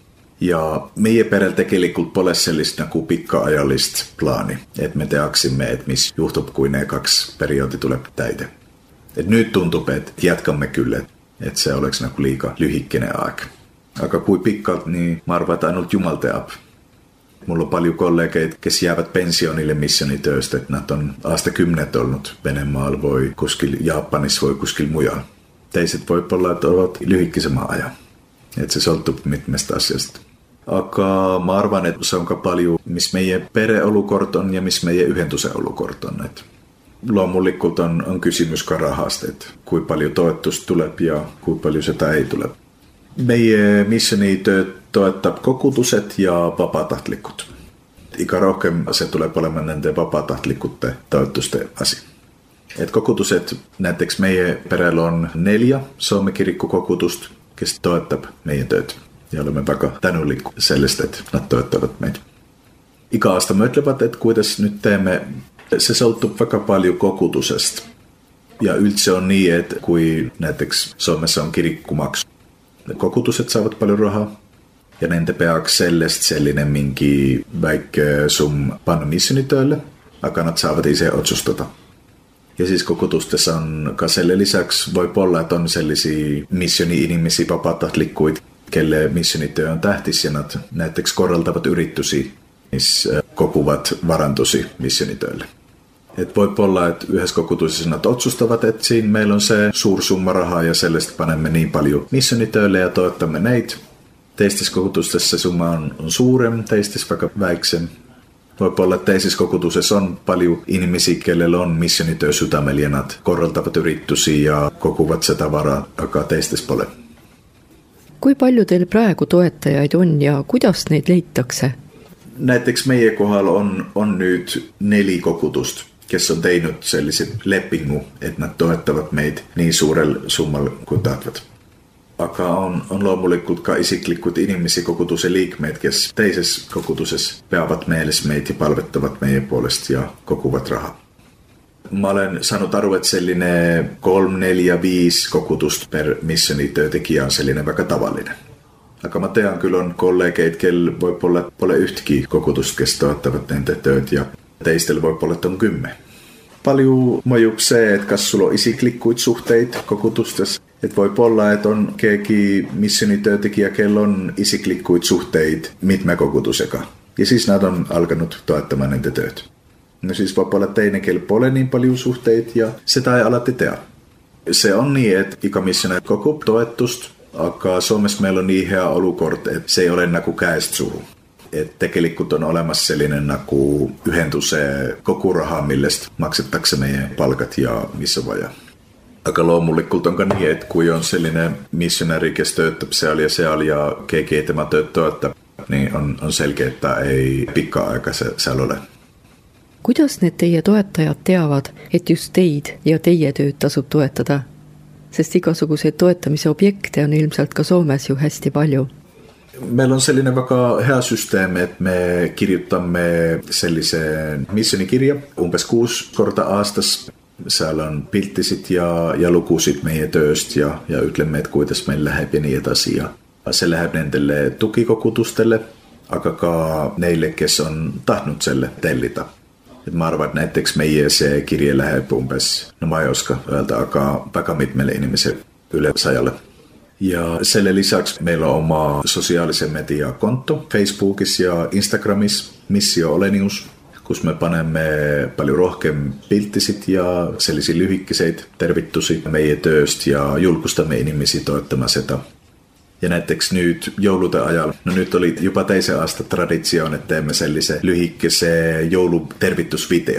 Ja meie perel tegelikult pole sellist nagu pikaajalist plaani, et me teaksime, et mis juhtub, kui ne 2 perioodi tuleb täide. Et nüüd tundub, et jätkamme küll, et see oleks nagu liiga lühikene aeg. Aga kui pikalt, niin ma arvan, et ainult Jumal teab. Mulla on paljon kollegeid, kes jäävät pensionille missionitööstä, että nad on aastakümnet ollut Venemaalla, voi kuskil Japanissa, voi kuskil mujalla. Teiset voi olla, että ovat lyhikkisemman ajan. Että se soltuu mitmestä asiasta. Aga ma arvan, että se onka paljon, missä meidän pereolukort on ja missä meidän yhdentusen olukort on. Et luomullikult on kysymys ka rahasta, että kui paljon toetusta tulee ja kui paljon sitä ei tule. Meidän missionityöt toettaa kokutuset ja vapaatahtlikut. Ikä rohkem se tulee olemaan näiden vapaatahtlikkuuden toetusten asia. Et kokutuset, näiteks meidän perellä on 4 Suomekirikkokokutusta, kes toettaa meidän tööt. Ja olemme väga tänulikku sellaista, että nad toettavat meitä. Ikä aasta mötlevät, että kuitenkin nyt teemme, se soltuu väga paljon kokutusesta. Ja yltse on niin, että kui näiteks Suomessa on kirikkumaksu, kokutuset saavat paljon rahaa. Ja nende peaks sellest selline mingi väike sum panna missionitöölle, aga nad saavat ise otsustada. Ja siis kokutustessa on ka selle lisäksi voi olla, että on sellisia missioni-inimisiä vapaatahtlikkuid, kelle missionityö on tähtis ja nad näiteks korraltavat yritysi, missä kokuvat varantusi missionitöölle. Et voi olla, että yhdessä kokutuisessa nad otsustavat, että siinä meillä on se suur summa rahaa ja sellaista panemme niin paljon missionitöölle ja toivottamme neitä. Teistis kokutustessa summa on suurem, teistis vaikka väiksem. Voi olla, että teistis kokutusessa on paljon ihmisiä, kellellä on missionityö sydämellä ja nad korraltavat yritysiä ja kokuvat se tavaraa, aga teistis pole. Kui palju teil praegu toetajaid on ja kuidas neid leitakse? Näiteks meie kohdalla on nyt 4 kokutust, kes on teinud selliset lepingu, että nad toettavat meitä niin suurella summalla kuin tahtvat. Aga on loomulikult ka isiklikud inimesi kokutuse liikmeet, kes teises kokutuses peavad meeles meitä ja palvettavat meie puolesta ja kokuvat rahaa. Mä olen saanut aru, että selline 3, 4, 5 kokutust per missionityötekijä on selline väga tavallinen. Aga mä tean kyllä on kollegeit, kel voi olla yhtäkin kokutust, kes toettavat nende tööt ja teistellä voi olla, että on 10. Paljon mõjub se, että kas sulla on isiklikkuid suhteid kokutustessa. Et voi olla, että on keegi missionityötekijä, kello on isiklikkuid suhteid mitme kokutusega. Ja siis nad on alkanut toettamaan nende tööt. No siis voi olla teinen, kel pole niin paljon suhteid ja sitä ei alati tea. Se on niin, että ikä missionäri kokub toetust, aga Suomessa meillä on niin hea olukord, että se ei ole nagu käest suhu. Et tegelikult on olemassa sellainen nagu yhenduse koku raha, millest maksetakse meidän palkat ja missä vaja. Aga loomulikult on ka niin, että kui on sellainen missionäri, kes töötab seal ja keegi ei tema tööt toetab, niin on selkeä, että ei pikka aika seal ole. Kuidas need teie toetajad teavad, et just teid ja teie tööd tasub toetada? Sest igasuguseid toetamise objekte on ilmselt ka Soomes ju hästi palju. Meillä on sellainen väga hea systeemi, että me kirjoitamme sellisen missionikirja umbes 6 korta aastas. Siellä on pilttisit ja lukusit meidän tööstä ja ytlemme, että kuitas meillä läheb ja niin edasi. Ja se läheb nendelle tukikokutustelle, aga ka neille, kes on tahtnud selle tellita. Et mä arvan, että näiteks meie se kirje läheb umbes, no ma ei oska öelda, aga väga mitmelle inimeselle üle 100. Ja selle lisäksi meillä on oma sosiaalisen media konto Facebookissa ja Instagramissa, Missio Olenius, kus me panemme paljon rohkem pilttisit ja sellaisia lyhikkiseitä tervittusi meidän tööstä ja julkustamme ihmisiä toittamaan sitä. Ja näiteks nyt jouluten ajalla, no nyt oli jopa teisen aasta traditioon, että teemme sellaisen lyhikkisen joulutervittusvideo.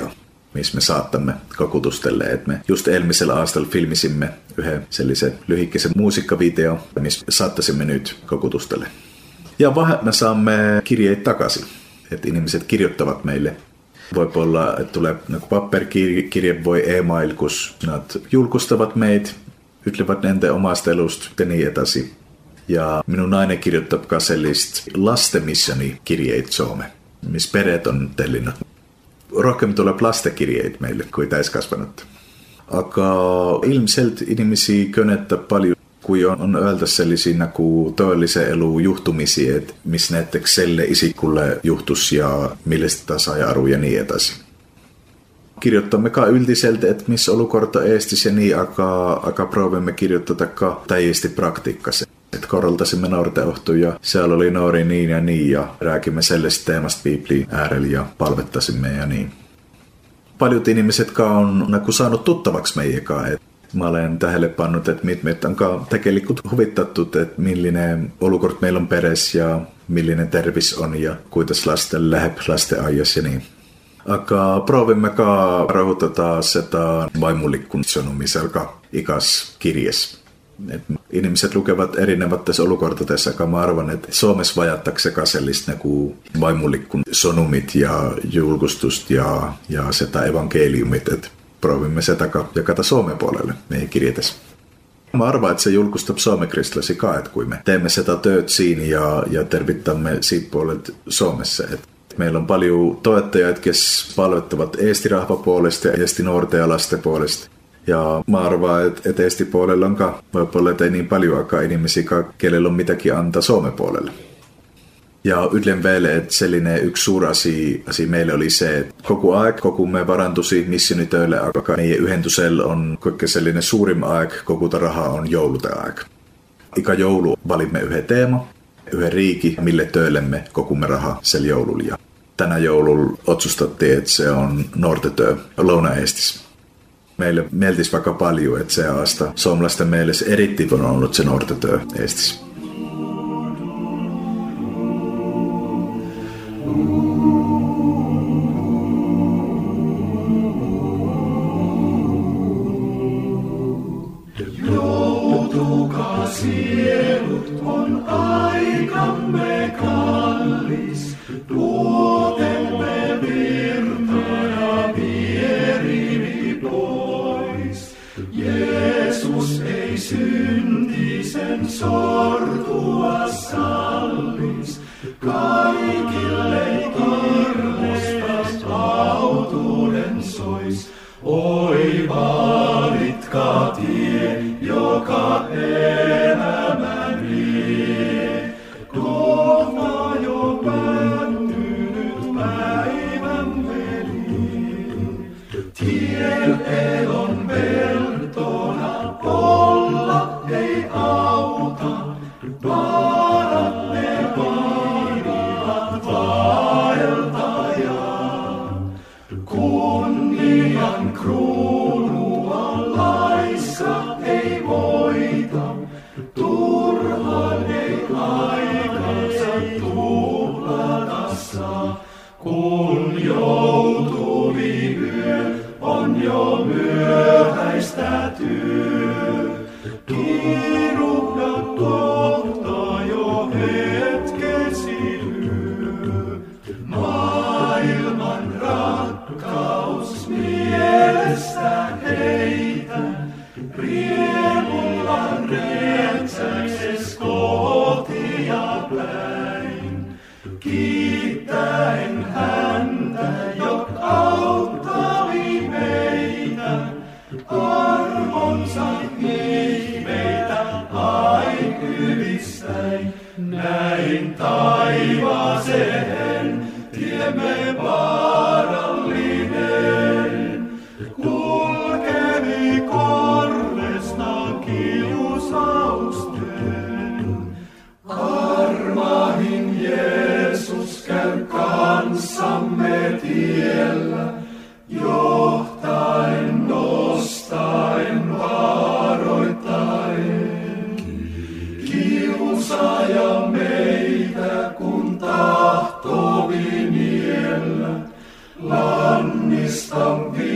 missä me saattamme kokutustelle. Et me just elmisellä aastalla filmisimme yhden sellaisen lyhikkäisen muusikkavideo, missä saattaisimme nyt kokutustelle. Ja me saamme kirjeitä takaisin, että ihmiset kirjoittavat meille. Voi olla, että tulee paperikirje, voi e-mail, kun julkustavat meitä, ytlevät nente omasta elusta ja niin etäsi. Ja minun nainen kirjoittaa sellista lastemissioni kirjeitä Suomeen, missä perheet on tellinnut. Rohkeammin tulee lastekirjeitä meille kuin täiskasvanut. Aga ilmselt ihmisiä könettä paljon, kun on öältä sellaisia kuin toellisen elun juhtumisia, että missä näettekö selle isikulle juhtus ja millestä sai aru ja niin etäsi. Kirjoittammekaan yltiseltä, että missä olukorta eestis ja niin, aga provimme kirjoittaa täiesti praktiikassa. Että koroltasimme nuorten ohtu ja siellä oli nuori niin ja rääkimme sellaisesta teemasta Bibliin äärellä ja palvettasimme ja niin. Paljon ihmiset on saanut tuttavaksi meidänkaan. Mä olen tähelle pannut, että meitä on tekelikut huvittattu, että millinen olukort meillä on peres ja millinen tervis on ja kuitas lasten lähep lasten ajas ja niin. Aga provimmekaan rahoitetaan sitä vaimullikkun sanomiselka ikas kirjes. Ihmiset lukevat erinevät tässä olukortatessa, joka mä arvan, että Suomessa vajattaksekaan sellista vaimullikkun sonumit ja julkustust ja sitä evankeliumit, että provimme sitä jakata Suomen puolelle meidän kirjetes. Mä arvan, että se julkustaa suomekristilasi ka, että kun me teemme sitä tööt siinä ja tervittämme siitä puolelta Suomessa. Et meillä on paljon toettajia, jotka palvettavat eesti-rahva puolesta ja eesti-nuorten ja lasten puolesta. Ja mä arvaan, että eesti-puolella onkaan, voi olla, että ei niin paljon aikaa ihmisiä, kenellä on mitäkin antaa Suomen puolelle. Ja yhden vielä, että sellainen yksi suuri asia meille oli se, että koko me varantuisi missionitöille, aga meidän yhdentysellä on kaikkein sellainen suurin aika, koko rahaa on joulutaika. Ikä joulu valimme yhden teema, yhden riiki, mille töillemme koko me rahaa sel joululla. Ja tänä joululla otsustattiin, että se on nuortetyö Louna-Eestissä. Meille mieltisi vaikka paljon, että se aasta suomalaisten mielessä erittäin on ollut se nuortetyö Eestissä. Joutukaa sielut, on aikamme kallis, tuotemme virtaa ja vierivi pois. Jeesus ei syntisen sortua sallis, kaikille kirvostas autuuden sois. Oi valitkaa tie, joka elämän vie. Kohta jo päättynyt päivän veli. Tien elon veltona olla ei auta. Vaarat ne vainivat vaeltajaa. Kunnian kruunua laissa ei voita, turhaan ei aikansa tuhlata saa. Kun joutuvi yö on jo myöhäistä työ, kiiruhda kohta jo hetkesi lyö. Maailman rakkaus mielestä heitä, riemulla rientsäkses kotia päin. Kiittäen häntä, jok auttavi meitä, armonsa ihmeitä ain ylistäin. Näin taivaaseen tiemme vaarallinen, kulkeni korvesta kiusausten. Armahin Jeesus käy kanssamme tiellä, johtain, nosttain, varoittain. Kiusaaja meitä, kun tahtovi niellä, lannistan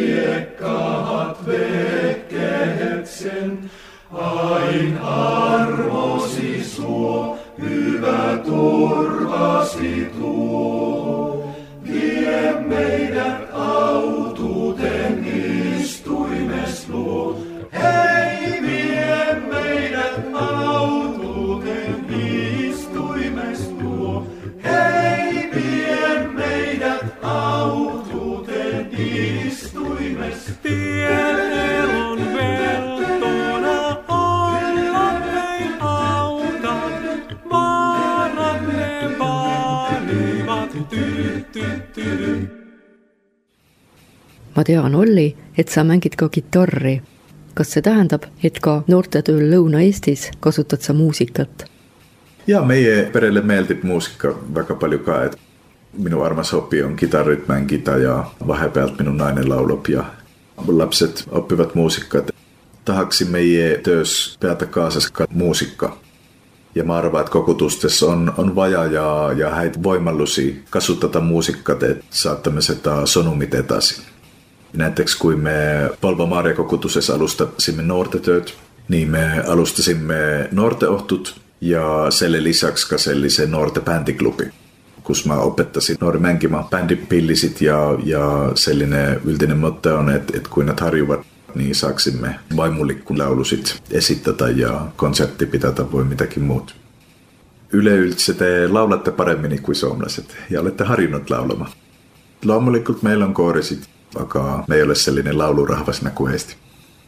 vain armosi suo, hyvä turvasi tuo. Vie meidät autuuteen istuimes luo. Hei, vie meidät autuuteen istuimes luo. Hei, vie meidät autuuteen istuimes. Tien elon veltona olla ei auta, vaarat ne vaanivat ty. Ma tean, Olli, et sa mängid ka kitarri. Kas see tähendab, et ka noortetööl Lõuna-Eestis kasutad sa muusikat? Ja meie perelle meeldib muusika väga palju ka, et minu armas hobby on kitarrit mängida ja vahepealt minu nainen laulab ja lapsed oppivad muusikat. Tahaksin meie töös peata kaasas ka muusika. Ja ma arvan, et kogutustes on vaja ja häid voimallusi kasutada muusikat, et saatamme seda sonumit edasi. Näiteks kui me Palva Maarja kogutuses alustasime noortetööd, niin me alustasime noorteohtut ja selle lisäksi ka sellise noorte bändiklubi, kus mä opettasin nuori mängimään bändipillisit ja sellainen yldinen motte on, että kun nad harjuvat, niin saaksimme vaimulikkunlaulusit esittää ja konsertti pitää voi mitäkin muut. Yleensä te laulatte paremmin kuin suomalaiset ja olette harjunnut laulamaan. Loomulikult meillä on koorisit, aga me ei ole sellainen laulurahvas nagu Eesti.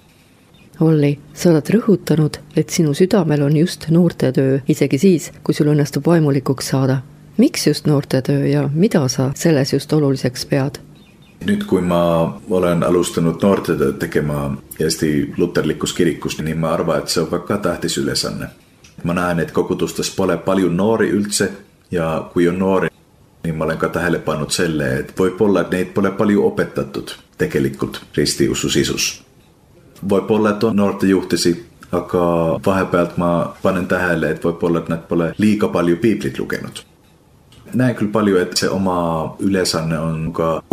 Olli, sa oled rõhutanud, et sinu südamel on just noortetöö, isegi siis, kui sul õnnestub vaimulikuks saada. Miks just noortetöö ja mida sa selles just oluliseks pead? Nyt kun mä olen alustanut noortetööt tekemään Eesti luterilikkus kirikkus, niin mä arvaan, että se on vaikka tähtisylesänne. Mä näen, että kokutustas pole paljon nuori yltse, ja kun on nuori, niin mä olen tähelle pannut selleen, että voi olla, että neitä pole paljon opettattut tekelikkut ristiussusisus. Voi olla, että on nuorten juhtisi, aga vahepealt mä panen tähelle, että voi olla, että näitä pole liika paljon piiplit lukenut. Näen kyllä paljon, että se oma yleisanne on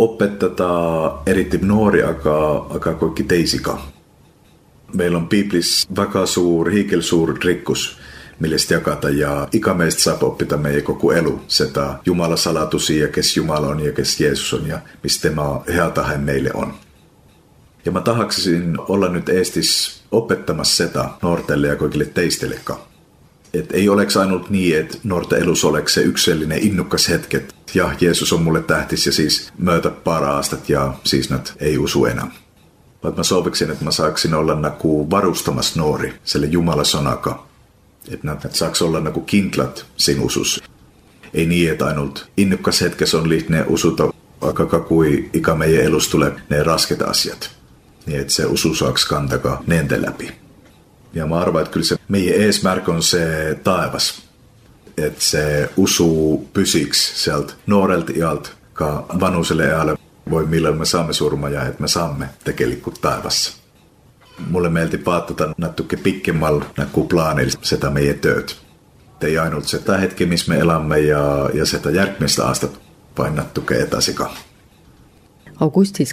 opettaa erityisesti nuori, aga kaikki teisika. Meillä on piiplis väga suur, hiikelsuur rikkus, millest jakata ja ikä meistä saa oppita meidän koko elu. Sitä Jumala salatusia, kes Jumala on ja kes Jeesus on ja mistä tema hea tahe meille on. Ja mä tahaksin olla nyt Eestis opettamassa sitä nuortelle ja kaikille teistelekaan. Et ei oleks ainult niin, että nuorten elus oleks se yksilöllinen innukkas hetket. Ja Jeesus on mulle tähtis ja siis myötä paraastat ja siis nät ei usu enää. Vaan mä sooviksin, että mä saaksin olla nagu varustamas nuori selle Jumala sonaka. Että nät saaks olla nagu kindlat sin usus. Ei niin, että ainult innukkas hetkes on lihtne usuta, aga kui ikä meidän elus tulee ne rasket asiat. Niin, että se usu saaks kantaka nente läpi. Ja mä arvaan, että kyllä se meidän eesmärk on se taivas. Että se usu pysiks sieltä nuorelta iältä, ka vanhuiselle iälle voi milloin me saamme surma ja että me saamme tekelikku taivassa. Mulle meilti paattata nattukke pikkemmalla näkku plaanilla sitä meidän tööt. Ei ainut sitä hetki, missä me elämme ja sitä järkmistä astat vain nattukke etäsika. Augustis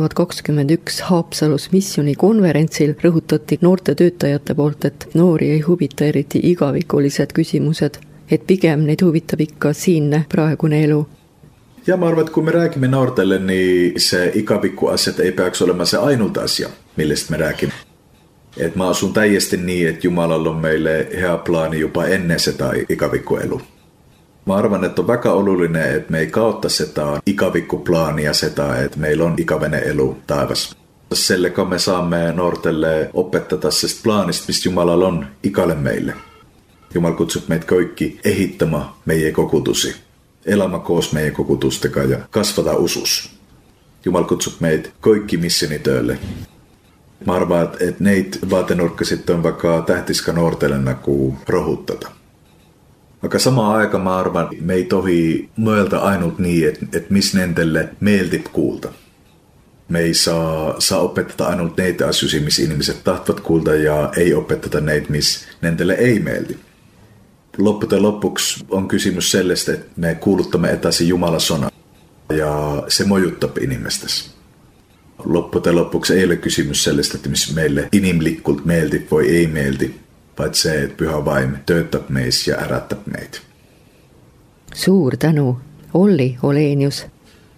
2021 Haapsalus missionikonverentsil rõhutati noorte töötajate poolt, et noori ei huvita eriti igavikulised küsimused, et pigem neid huvitab ikka siinne praegune elu. Ja mä arvan, että kun me rääkimme nuortelle, niin se ikävikkuasiat ei peaks olemaan se ainut asia, millest me rääkimme. Et mä asun täiesti niin, että Jumalalla on meille hea plaani jopa ennen sitä ikävikkuelu. Mä arvan, että on väga oluline, että me ei kautta sitä ikävikkuplaania sitä, että meillä on ikävene elu taivas. Sellekä me saamme nuortelle opettaa sest plaanista, mistä Jumalalla on ikälle meille. Jumala kutsut meitä kaikki ehittämään meidän kokutusi. Elämä koos meidän kokutusteka ja kasvata usus. Jumala kutsut meitä kaikki missionitöille. Mä arvan, että neitä vaatenurkkasit on vaikka tähtiska nuortelle kuin rohuttata. Vaikka samaan aikaan mä arvan, me ei tohi myöeltä ainut niin, että missä nentelle meiltip kuulta. Me ei saa opettaa ainut neitä asioita, missä ihmiset tahtvat kuulta ja ei opettaa neitä, missä nentelle ei meilti. Loppujen lopuksi on kysymys sellaista, että me kuuluttamme etäsi Jumalan sana ja se mojuttaa inimestes. Loppujen lopuksi ei ole kysymys sellaista, että missä meille inimlikkult meilti voi ei meilti. vaid see, et Püha Vaim töötab meis ja äratab meid. Suur tänu, Olli Olenius.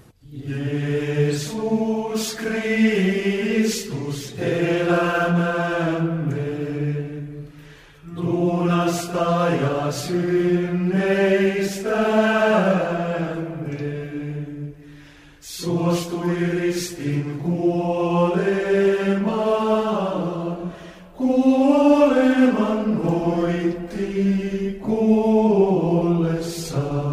Jeesus Kristus elämämme, lunastaja synneistämme, suostui ristin kuolemaan, kuoleman voitti kuollessaan.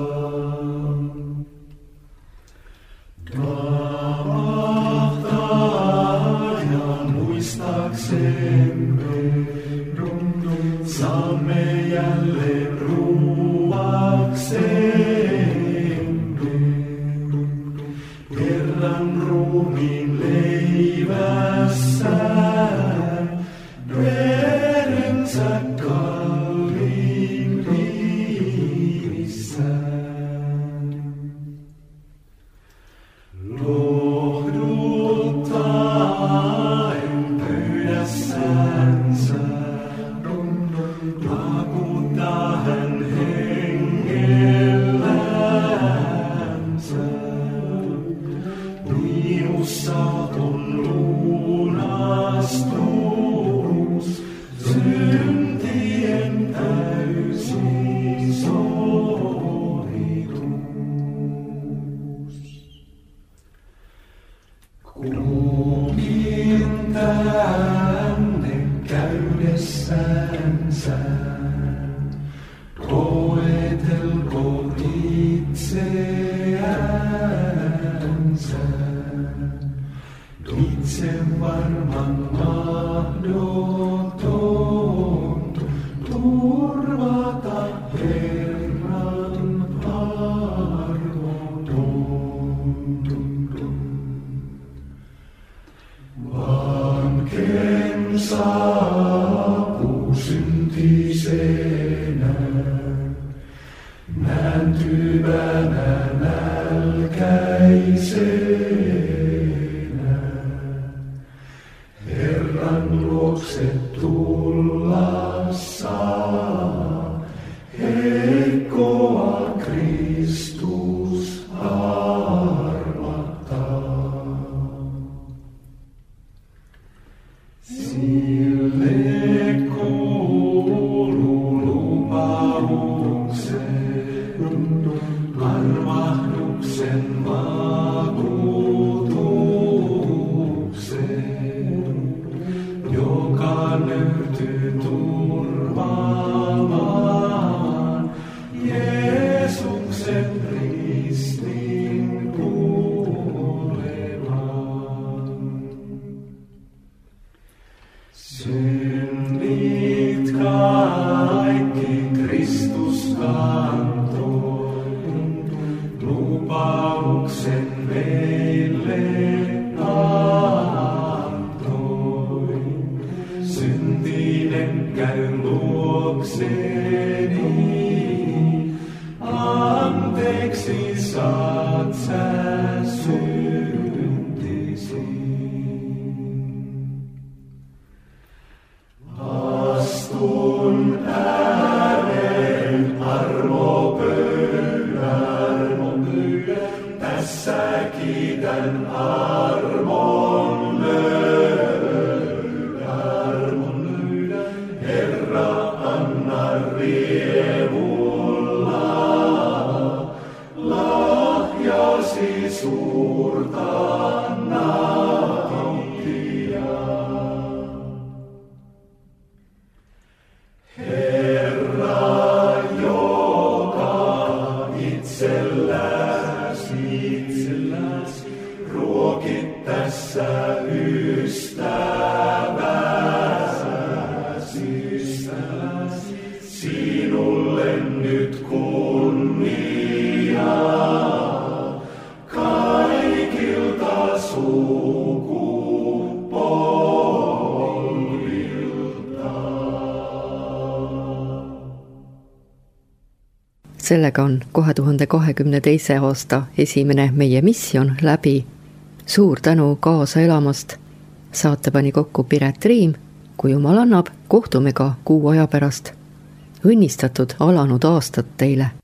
Saamme jälleen ruuaksemme Herran ruumiin leivässään, verensä kalliin riivissään. Lohduttaen pöydässänsä vakuuttaa hän hengellänsä. Minussa on lunastus, syntien täysi sovitus. Kulkin tänne käydessänsä, koetelkoon itseänsä. Itse varman mahdoton turvata Herran armoton. Vaan ken saapuu syntisenä, nääntyvänä nälkäisenä, Herran luokse tulla saa, heikkoa Kristus armahtaa. Sille kuuluu lupauksen, armahduksen vakuutuksen, joka löytyy turvaamaan Jeesuksen ristin kuolemaan. Synnit kaikki Kristus kantoi, lupauksen meille antoi. Syntinen käy luokseni, anteeksi saat sä syntisi. Astun ääreen armopöydän, tässä kiitän armon löydän. Herra, anna riemulla lahjasi suurta nauttia. Herra, joka itselläsi ruokit tässä ystäväsi, sinulle nyt kunnia kaikilta sukupolvilta. Sellega on 2022. aasta esimene Meie missioon läbi. Suur tänu kaasa elamast. Saate pani kokku Piret Riim kui jumal annab, kohtume ka kuu aja pärast. Õnnistatud alanud aastat teile!